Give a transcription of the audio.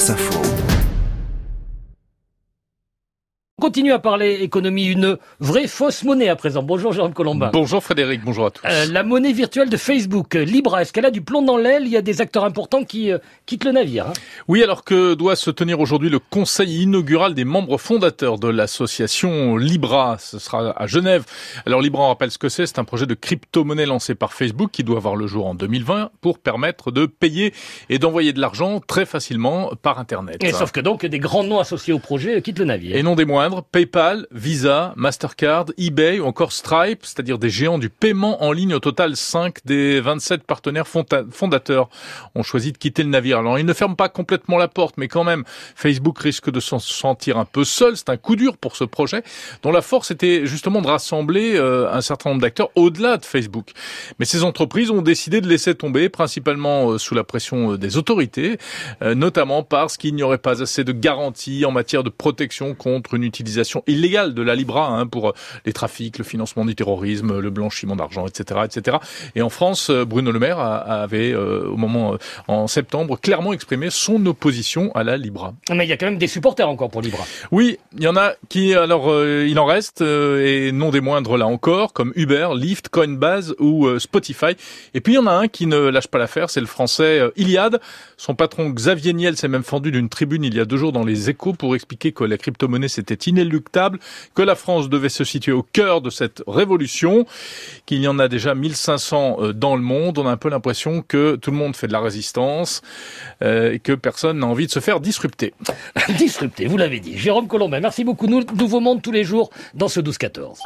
Info. On continue à parler économie, une vraie fausse monnaie à présent. Bonjour Jérôme Colombin. Bonjour Frédéric, bonjour à tous. La monnaie virtuelle de Facebook, Libra, est-ce qu'elle a du plomb dans l'aile? Il y a des acteurs importants qui quittent le navire. Oui, alors que doit se tenir aujourd'hui le conseil inaugural des membres fondateurs de l'association Libra. Ce sera à Genève. Alors Libra, on rappelle ce que c'est un projet de crypto-monnaie lancé par Facebook qui doit voir le jour en 2020 pour permettre de payer et d'envoyer de l'argent très facilement par Internet. Et sauf que donc des grands noms associés au projet quittent le navire. Et non des moindres. PayPal, Visa, Mastercard, eBay ou encore Stripe, c'est-à-dire des géants du paiement en ligne. Au total, 5 des 27 partenaires fondateurs ont choisi de quitter le navire. Alors, ils ne ferment pas complètement la porte, mais quand même, Facebook risque de s'en sentir un peu seul. C'est un coup dur pour ce projet, dont la force était justement de rassembler un certain nombre d'acteurs au-delà de Facebook. Mais ces entreprises ont décidé de laisser tomber, principalement sous la pression des autorités, notamment parce qu'il n'y aurait pas assez de garanties en matière de protection contre une utilisation illégale de la Libra pour les trafics, le financement du terrorisme, le blanchiment d'argent, etc., etc. Et en France, Bruno Le Maire avait, en septembre, clairement exprimé son opposition à la Libra. Mais il y a quand même des supporters encore pour Libra. Oui, il y en a qui, il en reste, et non des moindres là encore, comme Uber, Lyft, Coinbase ou Spotify. Et puis il y en a un qui ne lâche pas l'affaire, c'est le français Iliad. Son patron Xavier Niel s'est même fendu d'une tribune il y a 2 jours dans les Échos pour expliquer que la crypto-monnaie c'était inéluctable, que la France devait se situer au cœur de cette révolution, qu'il y en a déjà 1500 dans le monde. On a un peu l'impression que tout le monde fait de la résistance et que personne n'a envie de se faire disrupter. Disrupter, vous l'avez dit. Jérôme Colombin, merci beaucoup. Nouveau Monde tous les jours dans ce 12-14.